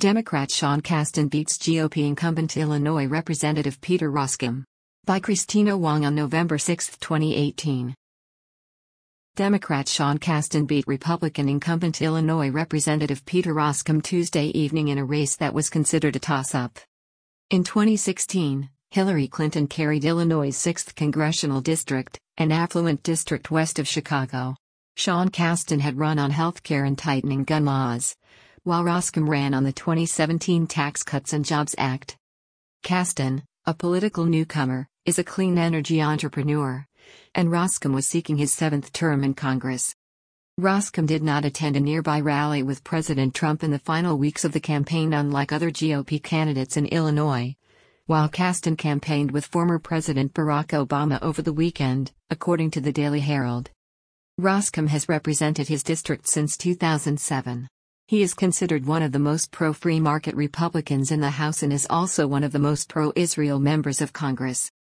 Democrat Sean Casten beats GOP incumbent Illinois Representative Peter Roskam. By Christina Wong on November 6, 2018. Democrat Sean Casten beat Republican incumbent Illinois Representative Peter Roskam Tuesday evening in a race that was considered a toss-up. In 2016, Hillary Clinton carried Illinois' 6th congressional district, an affluent district west of Chicago. Sean Casten had run on healthcare and tightening gun laws, while Roskam ran on the 2017 Tax Cuts and Jobs Act. Casten, a political newcomer, is a clean energy entrepreneur, and Roskam was seeking his 7th term in Congress. Roskam did not attend a nearby rally with President Trump in the final weeks of the campaign, unlike other GOP candidates in Illinois, while Casten campaigned with former President Barack Obama over the weekend, according to the Daily Herald. Roskam has represented his district since 2007. He is considered one of the most pro-free market Republicans in the House and is also one of the most pro-Israel members of Congress.